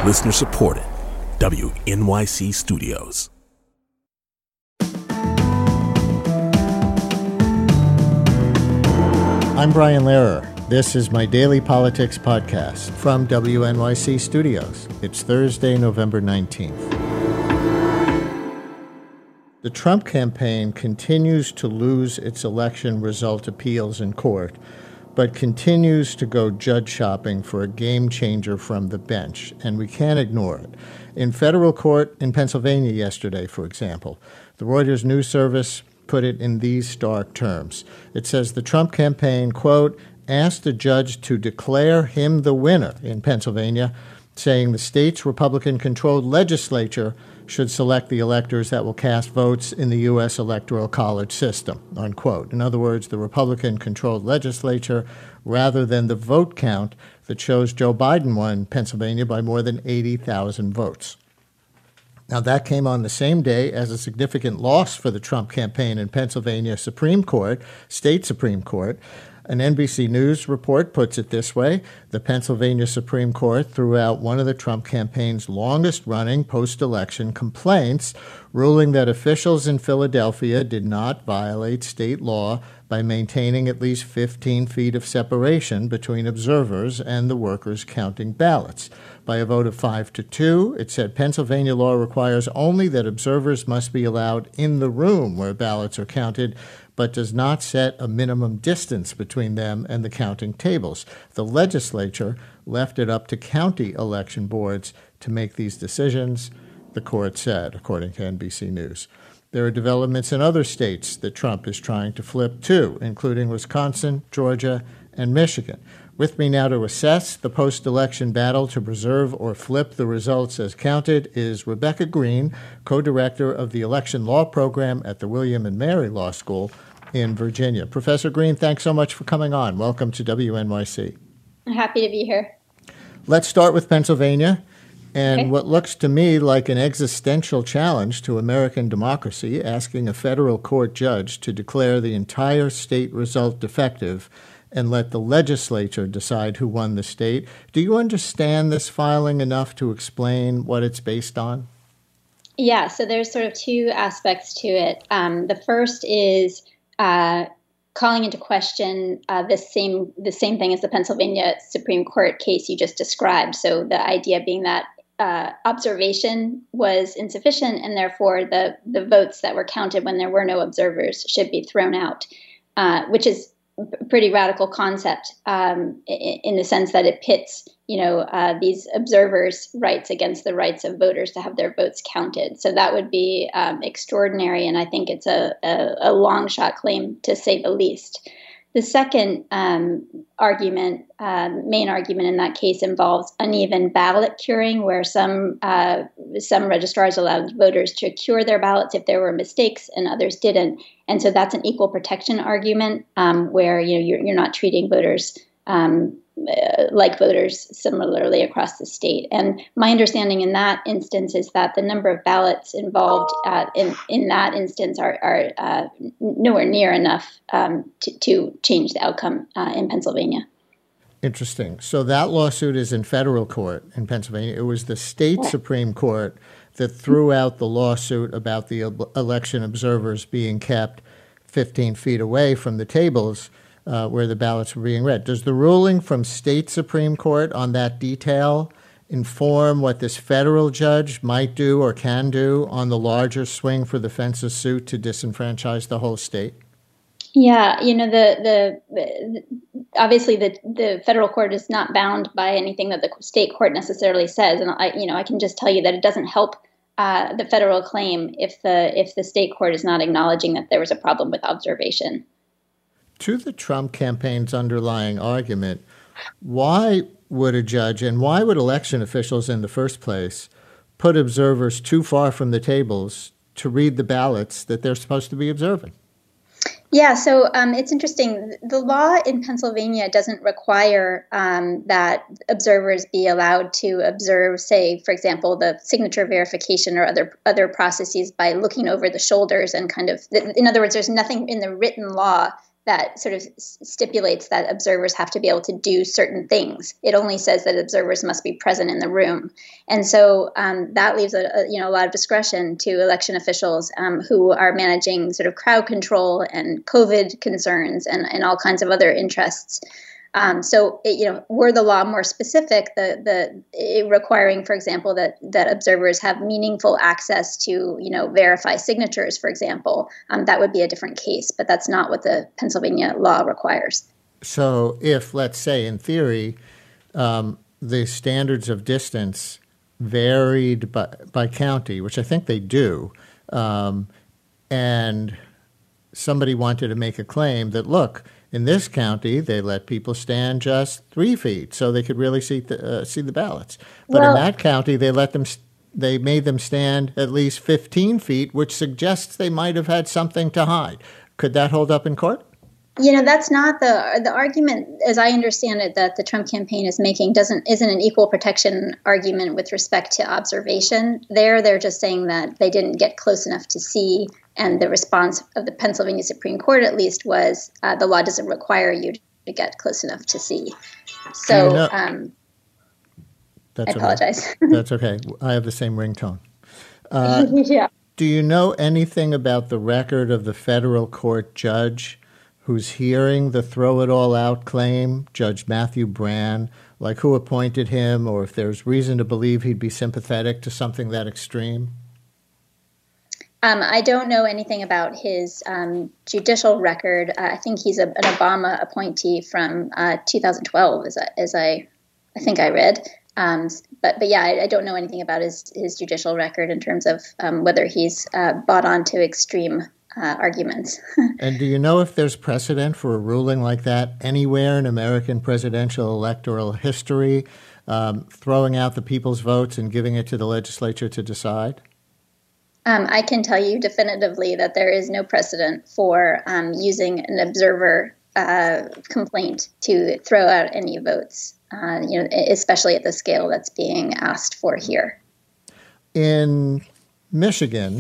Listener supported. WNYC Studios. I'm Brian Lehrer. This is my daily politics podcast from WNYC Studios. It's Thursday, November 19th. The Trump campaign continues to lose its election result appeals in court, but continues to go judge shopping for a game changer from the bench, and we can't ignore it. In federal court in Pennsylvania yesterday, for example, the Reuters news service put it in these stark terms. It says the Trump campaign, quote, asked the judge to declare him the winner in Pennsylvania, saying the state's Republican-controlled legislature should select the electors that will cast votes in the U.S. Electoral College system, unquote. In other words, the Republican-controlled legislature rather than the vote count that shows Joe Biden won Pennsylvania by more than 80,000 votes. Now, that came on the same day as a significant loss for the Trump campaign in Pennsylvania Supreme Court, state Supreme Court. An NBC News report puts it this way. The Pennsylvania Supreme Court threw out one of the Trump campaign's longest-running post-election complaints, ruling that officials in Philadelphia did not violate state law by maintaining at least 15 feet of separation between observers and the workers counting ballots. By a vote of 5-2, it said Pennsylvania law requires only that observers must be allowed in the room where ballots are counted, but does not set a minimum distance between them and the counting tables. The legislature left it up to county election boards to make these decisions, the court said, according to NBC News. There are developments in other states that Trump is trying to flip too, including Wisconsin, Georgia, and Michigan. With me now to assess the post-election battle to preserve or flip the results as counted is Rebecca Green, co-director of the Election Law Program at the William and Mary Law School in Virginia. Professor Green, thanks so much for coming on. Welcome to WNYC. I'm happy to be here. Let's start with Pennsylvania and what looks to me like an existential challenge to American democracy, asking a federal court judge to declare the entire state result defective and let the legislature decide who won the state. Do you understand this filing enough to explain what it's based on? Yeah, so there's sort of two aspects to it. The first is calling into question the same thing as the Pennsylvania Supreme Court case you just described. So the idea being that observation was insufficient, and therefore the votes that were counted when there were no observers should be thrown out, which is a pretty radical concept in the sense that it pits, these observers' rights against the rights of voters to have their votes counted. So that would be extraordinary, and I think it's a long shot claim, to say the least. The second main argument in that case involves uneven ballot curing, where some registrars allowed voters to cure their ballots if there were mistakes and others didn't. And so that's an equal protection argument where you're not treating voters like voters similarly across the state. And my understanding in that instance is that the number of ballots involved in that instance are nowhere near enough to change the outcome in Pennsylvania. Interesting. So that lawsuit is in federal court in Pennsylvania. It was the state Supreme Court that threw out the lawsuit about the election observers being kept 15 feet away from the tables where the ballots were being read. Does the ruling from state Supreme Court on that detail inform what this federal judge might do or can do on the larger swing for the fences suit to disenfranchise the whole state? Yeah, obviously the federal court is not bound by anything that the state court necessarily says, and I can just tell you that it doesn't help the federal claim if the state court is not acknowledging that there was a problem with observation. To the Trump campaign's underlying argument, why would a judge and why would election officials in the first place put observers too far from the tables to read the ballots that they're supposed to be observing? Yeah, so it's interesting. The law in Pennsylvania doesn't require that observers be allowed to observe, say, for example, the signature verification or other processes by looking over the shoulders and kind of, in other words, there's nothing in the written law that sort of stipulates that observers have to be able to do certain things. It only says that observers must be present in the room. And so that leaves a lot of discretion to election officials who are managing sort of crowd control and COVID concerns and all kinds of other interests. Were the law more specific, it requiring, for example, that observers have meaningful access to, verify signatures, for example, that would be a different case. But that's not what the Pennsylvania law requires. So if, let's say, in theory, the standards of distance varied by county, which I think they do, and somebody wanted to make a claim that, look, in this county, they let people stand just 3 feet so they could really see the ballots. But in that county, they made them stand at least 15 feet, which suggests they might have had something to hide. Could that hold up in court? That's not the argument, as I understand it, that the Trump campaign is making isn't an equal protection argument with respect to observation. They're just saying that they didn't get close enough to see. And the response of the Pennsylvania Supreme Court, at least, was the law doesn't require you to get close enough to see. So I apologize. Okay. That's okay. I have the same ringtone. Yeah. Do you know anything about the record of the federal court judge who's hearing the throw-it-all-out claim, Judge Matthew Brann, like who appointed him, or if there's reason to believe he'd be sympathetic to something that extreme? I don't know anything about his judicial record. I think he's an Obama appointee from 2012, as I think I read. But yeah, I don't know anything about his judicial record in terms of whether he's bought on to extreme arguments. And do you know if there's precedent for a ruling like that anywhere in American presidential electoral history, throwing out the people's votes and giving it to the legislature to decide? I can tell you definitively that there is no precedent for using an observer complaint to throw out any votes, especially at the scale that's being asked for here. In Michigan,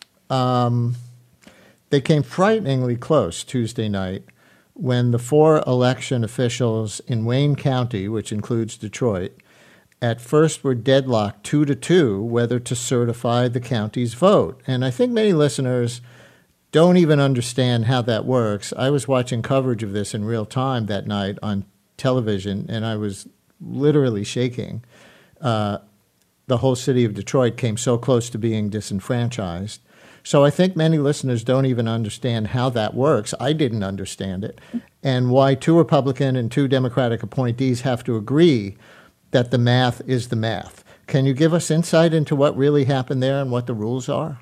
they came frighteningly close Tuesday night when the 4 election officials in Wayne County, which includes Detroit, at first were deadlocked 2-2 whether to certify the county's vote. And I think many listeners don't even understand how that works. I was watching coverage of this in real time that night on television, and I was literally shaking. The whole city of Detroit came so close to being disenfranchised. So I think many listeners don't even understand how that works. I didn't understand it. And why 2 Republican and 2 Democratic appointees have to agree that the math is the math. Can you give us insight into what really happened there and what the rules are?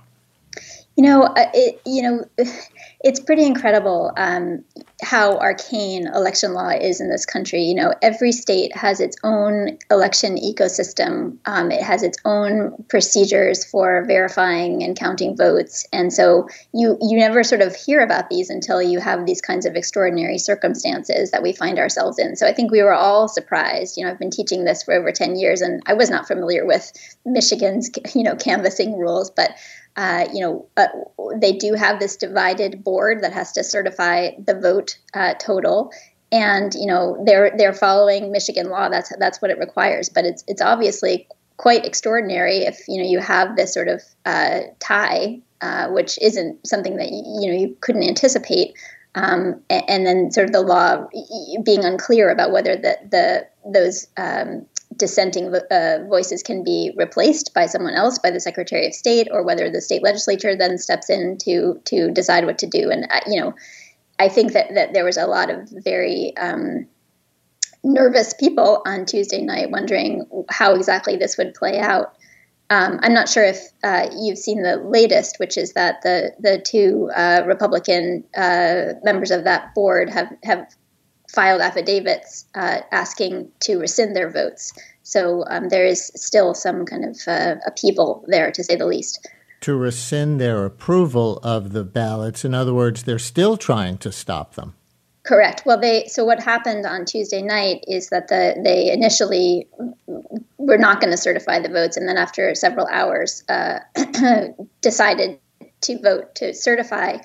It's pretty incredible how arcane election law is in this country. Every state has its own election ecosystem. It has its own procedures for verifying and counting votes. And so you never sort of hear about these until you have these kinds of extraordinary circumstances that we find ourselves in. So I think we were all surprised. I've been teaching this for over 10 years, and I was not familiar with Michigan's, canvassing rules, but they do have this divided board that has to certify the vote total, and they're following Michigan law. That's what it requires. But it's obviously quite extraordinary if you have this sort of tie, which isn't something that you couldn't anticipate, and then sort of the law being unclear about whether those dissenting voices can be replaced by someone else, by the Secretary of State, or whether the state legislature then steps in to decide what to do. And I think that there was a lot of very nervous people on Tuesday night wondering how exactly this would play out. I'm not sure if you've seen the latest, which is that the 2 Republican members of that board have filed affidavits asking to rescind their votes. So there is still some kind of upheaval there, to say the least. To rescind their approval of the ballots. In other words, they're still trying to stop them. Correct. Well, so what happened on Tuesday night is that they initially were not going to certify the votes, and then after several hours decided to vote to certify.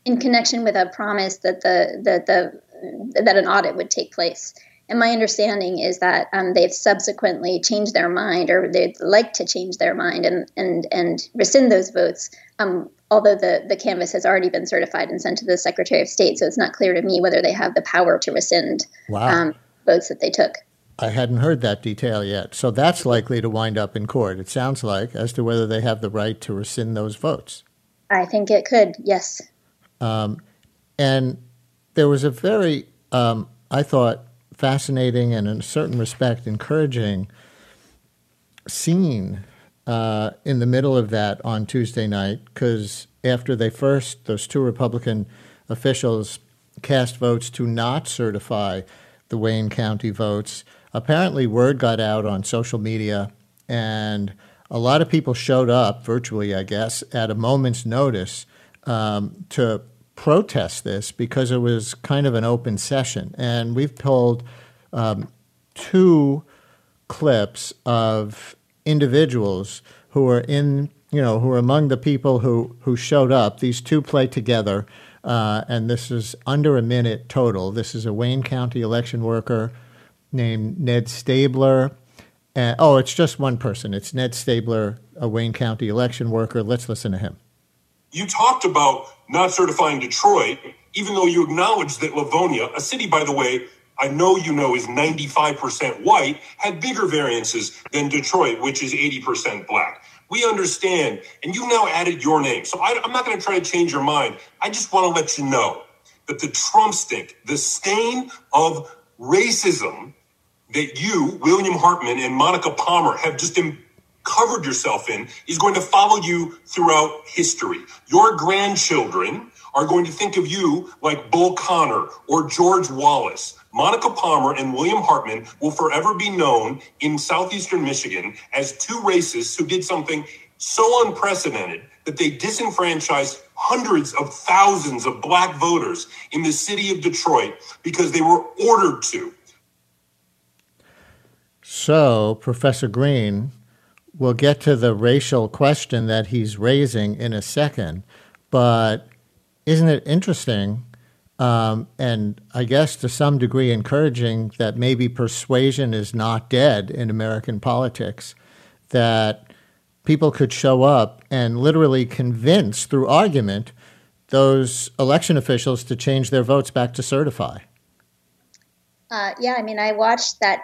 in connection with a promise that that an audit would take place. And my understanding is that they've subsequently changed their mind, or they'd like to change their mind and rescind those votes. Although the canvass has already been certified and sent to the Secretary of State, so it's not clear to me whether they have the power to rescind votes that they took. I hadn't heard that detail yet. So that's likely to wind up in court, it sounds like, as to whether they have the right to rescind those votes. I think it could, yes. And there was a very, I thought, fascinating and in a certain respect encouraging scene in the middle of that on Tuesday night, because after those two Republican officials cast votes to not certify the Wayne County votes, apparently word got out on social media, and a lot of people showed up, virtually I guess, at a moment's notice to protest this because it was kind of an open session. And we've pulled two clips of individuals who are who are among the people who showed up. These two play together, and this is under a minute total. This is a Wayne County election worker named Ned Stabler. It's just one person. It's Ned Stabler, a Wayne County election worker. Let's listen to him. You talked about not certifying Detroit, even though you acknowledged that Livonia, a city, by the way, I know you know is 95% white, had bigger variances than Detroit, which is 80% black. We understand, and you've now added your name. So I'm not going to try to change your mind. I just want to let you know that the Trump stink, the stain of racism that you, William Hartman, and Monica Palmer have just covered yourself in is going to follow you throughout history. Your grandchildren are going to think of you like Bull Connor or George Wallace. Monica Palmer and William Hartman will forever be known in southeastern Michigan as two racists who did something so unprecedented that they disenfranchised hundreds of thousands of black voters in the city of Detroit because they were ordered to. So, Professor Green, we'll get to the racial question that he's raising in a second, but isn't it interesting, and I guess to some degree encouraging, that maybe persuasion is not dead in American politics, that people could show up and literally convince through argument those election officials to change their votes back to certify? I watched that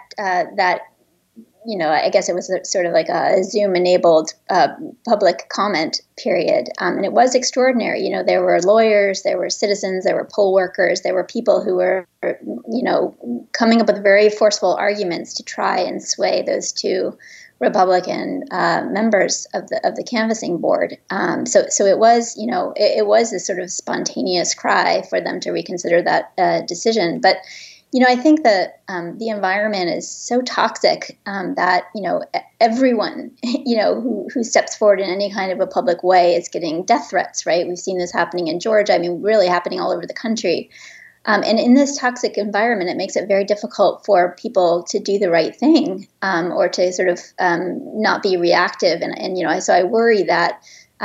I guess it was sort of like a Zoom-enabled public comment period. And it was extraordinary. There were lawyers, there were citizens, there were poll workers, there were people who were, coming up with very forceful arguments to try and sway those two Republican members of the canvassing board. So it was, it was this sort of spontaneous cry for them to reconsider that decision. But I think that the environment is so toxic that, everyone, who steps forward in any kind of a public way is getting death threats, right? We've seen this happening in Georgia. Really happening all over the country. And in this toxic environment, it makes it very difficult for people to do the right thing or to sort of not be reactive. So I worry that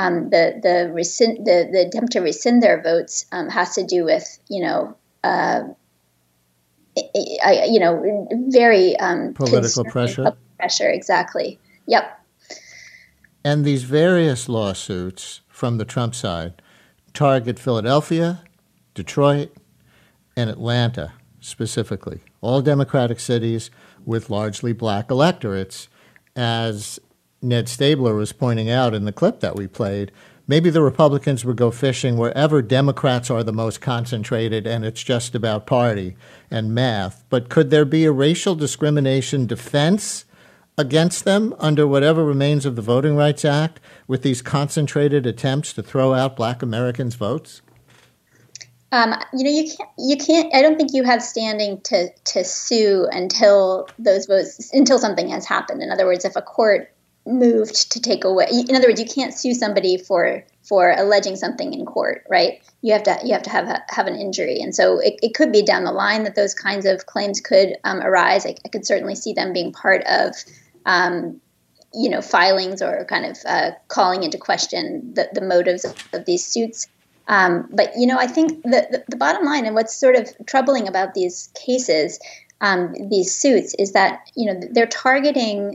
the attempt to rescind their votes has to do with, very political pressure. Pressure, exactly. Yep. And these various lawsuits from the Trump side target Philadelphia, Detroit, and Atlanta specifically, all Democratic cities with largely black electorates. As Ned Stabler was pointing out in the clip that we played, maybe the Republicans would go fishing wherever Democrats are the most concentrated and it's just about party and math. But could there be a racial discrimination defense against them under whatever remains of the Voting Rights Act with these concentrated attempts to throw out black Americans' votes? You can't, I don't think you have standing to sue until something has happened. In other words, if a court moved to take away, in other words, you can't sue somebody for alleging something in court, right? You have to have an injury. And so it could be down the line that those kinds of claims could arise. I could certainly see them being part of, filings or kind of calling into question the motives of these suits. But I think the bottom line, and what's sort of troubling about these cases, these suits, is that they're targeting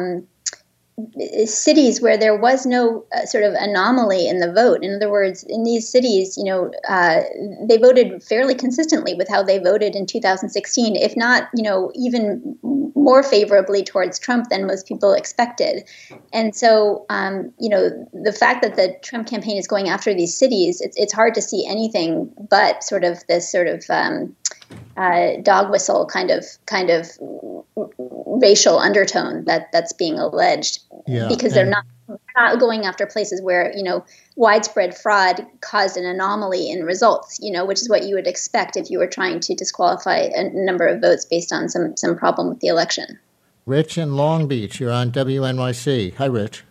cities where there was no sort of anomaly in the vote. In other words, in these cities, they voted fairly consistently with how they voted in 2016, if not, even more favorably towards Trump than most people expected. And so, the fact that the Trump campaign is going after these cities, it's hard to see anything but sort of this sort of dog whistle kind of racial undertone that's being alleged, because they're not going after places where widespread fraud caused an anomaly in results, which is what you would expect if you were trying to disqualify a number of votes based on some problem with the election. Rich in Long Beach, you're on WNYC. Hi, Rich.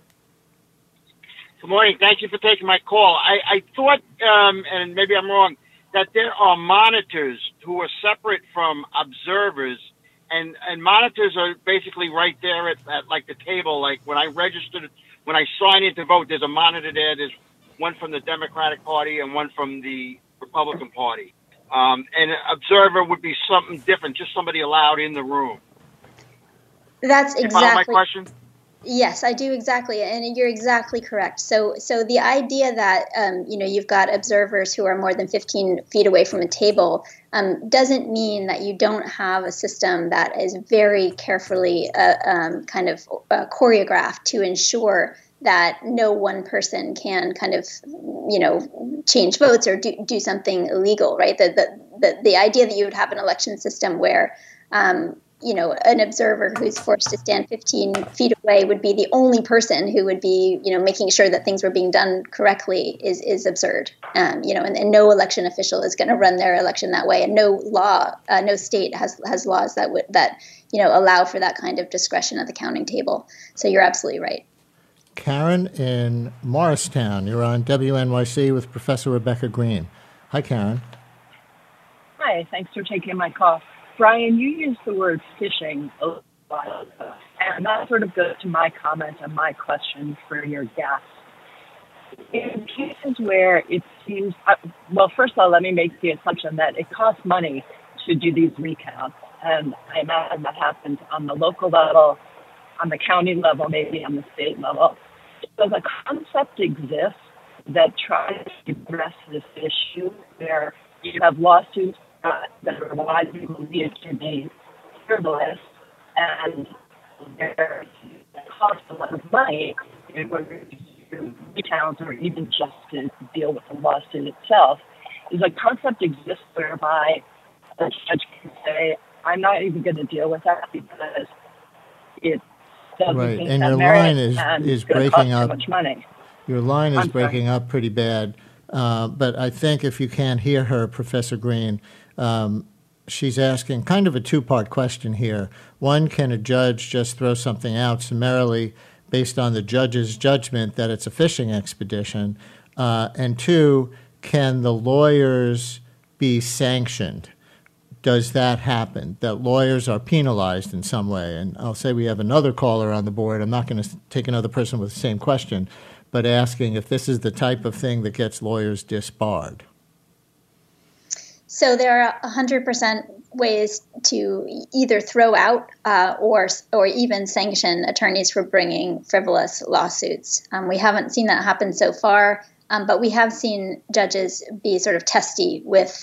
Good morning. Thank you for taking my call. I thought, and maybe I'm wrong, that there are monitors who are separate from observers, and monitors are basically right there at like the table. Like when I sign in to vote, there's a monitor there. There's one from the Democratic Party and one from the Republican Party. And an observer would be something different, just somebody allowed in the room. That's exactly. You follow my question? Yes, I do, exactly, and you're exactly correct. So the idea that you've got observers who are more than 15 feet away from a table doesn't mean that you don't have a system that is very carefully choreographed to ensure that no one person can kind of change votes or do something illegal, right? The idea that you would have an election system where an observer who's forced to stand 15 feet away would be the only person who would be, making sure that things were being done correctly is absurd. And no election official is going to run their election that way. And no state has laws that allow for that kind of discretion at the counting table. So you're absolutely right. Karen in Morristown, you're on WNYC with Professor Rebecca Green. Hi, Karen. Hi, thanks for taking my call. Brian, you used the word phishing a lot, and that sort of goes to my comment and my question for your guest. In cases where it seems, first of all, let me make the assumption that it costs money to do these recounts, and I imagine that happens on the local level, on the county level, maybe on the state level. Does a concept exist that tries to address this issue where you have lawsuits that are widely believed to be frivolous, and they're cost a lot of money in order to recount or even just to deal with the lawsuit itself? Does a concept exist whereby a judge can say, I'm not even going to deal with that because it doesn't right, and your line is breaking up. So much money. Your line is breaking up pretty bad. But I think if you can't hear her, Professor Green, she's asking kind of a two-part question here. One, can a judge just throw something out summarily based on the judge's judgment that it's a fishing expedition? And two, can the lawyers be sanctioned? Does that happen, that lawyers are penalized in some way? And I'll say we have another caller on the board. I'm not going to take another person with the same question, but asking if this is the type of thing that gets lawyers disbarred. So there are 100% ways to either throw out or even sanction attorneys for bringing frivolous lawsuits. We haven't seen that happen so far, but we have seen judges be sort of testy with,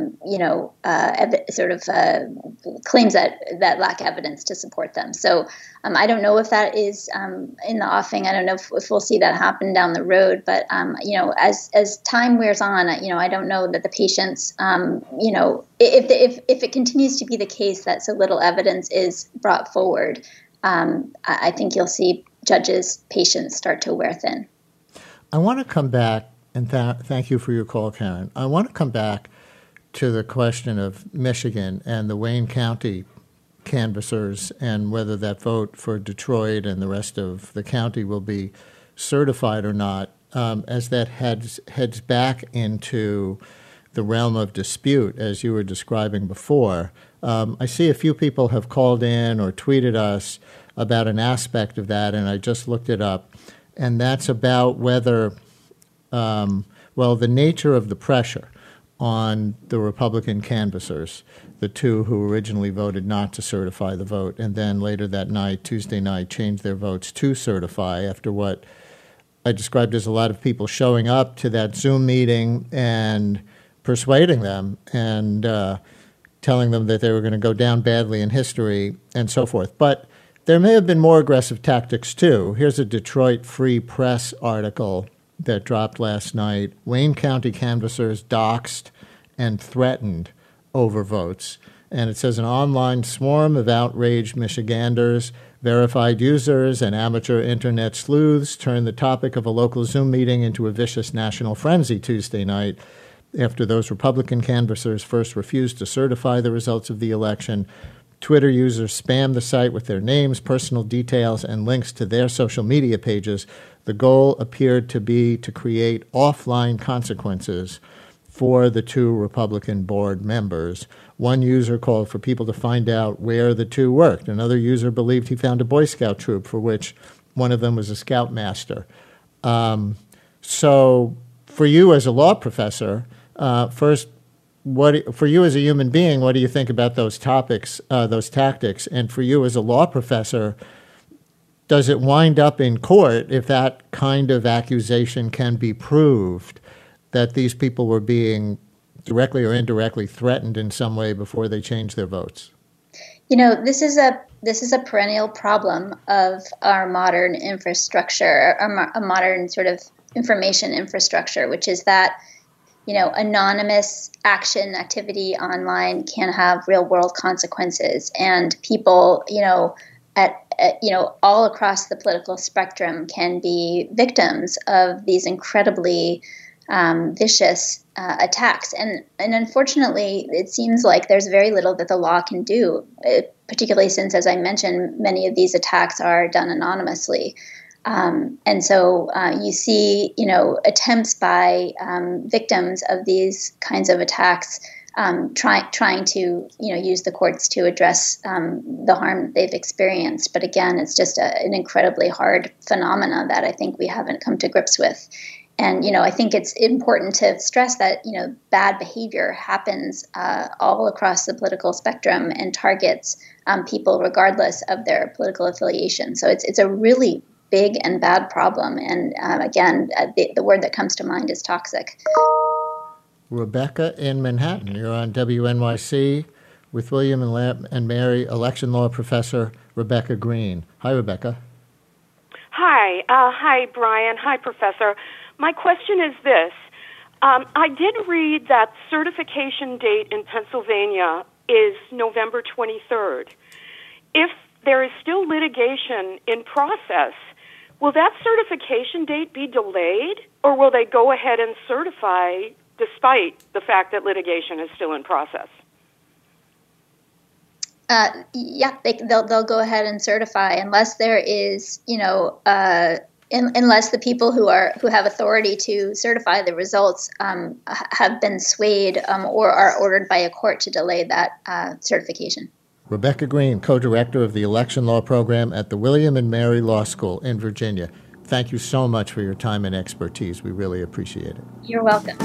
claims that lack evidence to support them. So I don't know if that is in the offing. I don't know if we'll see that happen down the road. But as time wears on, I don't know that the patients, if it continues to be the case that so little evidence is brought forward, I think you'll see judges' patience start to wear thin. I want to come back, and thank you for your call, Karen. I want to come back to the question of Michigan and the Wayne County canvassers and whether that vote for Detroit and the rest of the county will be certified or not, as that heads back into the realm of dispute, as you were describing before. I see a few people have called in or tweeted us about an aspect of that, and I just looked it up. And that's about whether Well, the nature of the pressure on the Republican canvassers, the two who originally voted not to certify the vote, and then later that night, Tuesday night, changed their votes to certify after what I described as a lot of people showing up to that Zoom meeting and persuading them and telling them that they were going to go down badly in history and so forth. But there may have been more aggressive tactics, too. Here's a Detroit Free Press article that dropped last night. Wayne County canvassers doxxed and threatened over votes. And it says an online swarm of outraged Michiganders, verified users, and amateur internet sleuths turned the topic of a local Zoom meeting into a vicious national frenzy Tuesday night after those Republican canvassers first refused to certify the results of the election. Twitter users spammed the site with their names, personal details, and links to their social media pages. The goal appeared to be to create offline consequences for the two Republican board members. One user called for people to find out where the two worked. Another user believed he found a Boy Scout troop for which one of them was a scoutmaster. So for you as a law professor, first, for you as a human being, what do you think about those topics, those tactics? And for you as a law professor, does it wind up in court if that kind of accusation can be proved that these people were being directly or indirectly threatened in some way before they changed their votes? You know, this is a perennial problem of our modern infrastructure, a modern sort of information infrastructure, which is that, you know, anonymous activity online can have real world consequences, and people, you know, all across the political spectrum can be victims of these incredibly vicious attacks. And unfortunately, it seems like there's very little that the law can do, particularly since, as I mentioned, many of these attacks are done anonymously. And so you see, you know, attempts by victims of these kinds of attacks trying to, you know, use the courts to address the harm that they've experienced. But again, it's just an incredibly hard phenomena that I think we haven't come to grips with. And, you know, I think it's important to stress that, you know, bad behavior happens all across the political spectrum and targets people regardless of their political affiliation. So it's a really big and bad problem. And again, the word that comes to mind is toxic. Rebecca in Manhattan, you're on WNYC with William and Mary election law professor Rebecca Green. Hi, Rebecca. Hi. Hi, Brian. Hi, Professor. My question is this. I did read that certification date in Pennsylvania is November 23rd. If there is still litigation in process, will that certification date be delayed, or will they go ahead and certify despite the fact that litigation is still in process? They'll go ahead and certify unless there is, you know, unless the people who have authority to certify the results have been swayed or are ordered by a court to delay that certification. Rebecca Green, co-director of the election law program at the William and Mary Law School in Virginia. Thank you so much for your time and expertise. We really appreciate it. You're welcome.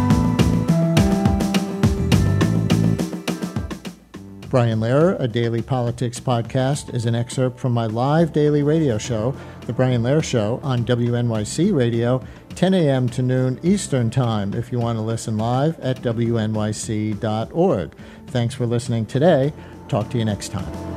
Brian Lehrer, a daily politics podcast, is an excerpt from my live daily radio show, The Brian Lehrer Show, on WNYC Radio, 10 a.m. to noon Eastern Time, if you want to listen live at wnyc.org. Thanks for listening today. Talk to you next time.